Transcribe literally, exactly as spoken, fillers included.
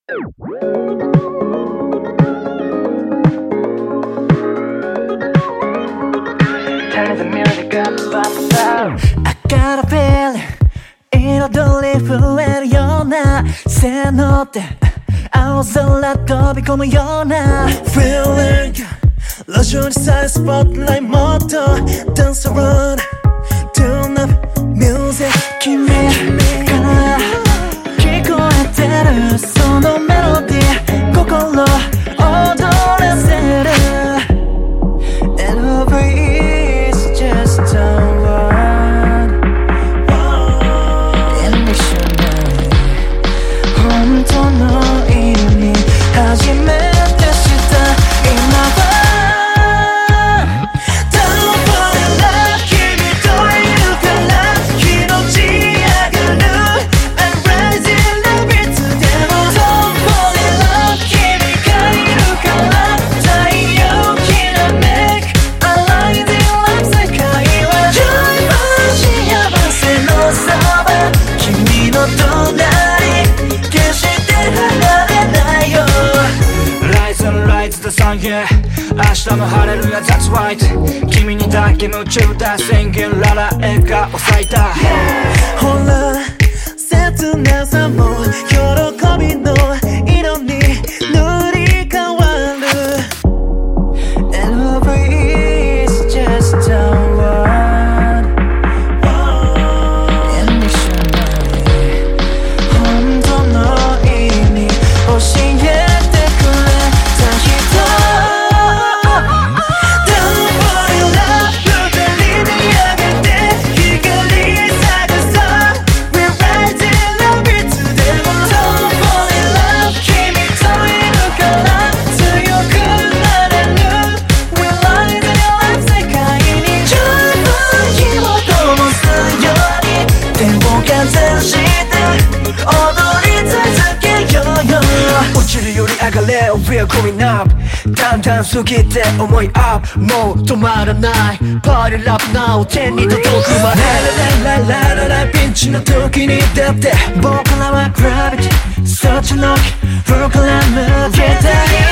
Turn the music up, up, up. I got a feeling 彩り増えるようなせーのって青空飛び込むような Feeling 路上にさえスポットライトもっと Dance around Turn up music 君から聞こえてるそのメロディー心躍らせる And over is just a word In dictionary 本当の意味初めて知った今はYeah 明日も晴れるや That's right 君にだけ夢中だ宣言ララ笑顔咲いたほら切なさも喜びの色に塗り変わる And over is just a word In dictionary 本当の意味教え上がれ We're going up だんだん過ぎて思いアップもう止まらないパーリーラップ now 天に届くまでララララララピンチの時にだって僕らは Gravity Such a knock 風から抜けたい